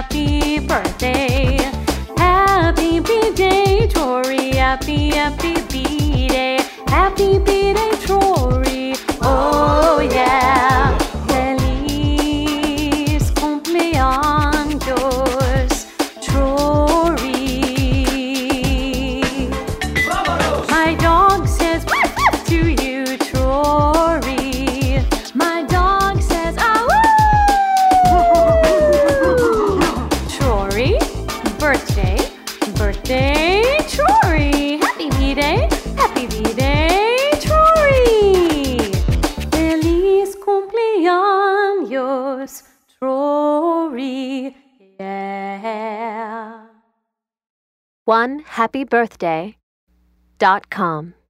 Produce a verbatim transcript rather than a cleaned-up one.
happy birthday. Happy B-Day, Trory. Happy, happy B-Day. Happy B-Day, Trory. Oh yeah. Feliz cumpleaños, Trory. My dog says to you, Trory. My dog says ah woo. Trory, birthday, birthday, Trory. Happy B-Day, happy B-Day, Trory. Feliz cumpleaños, Trory. Yeah. one happy birthday dot com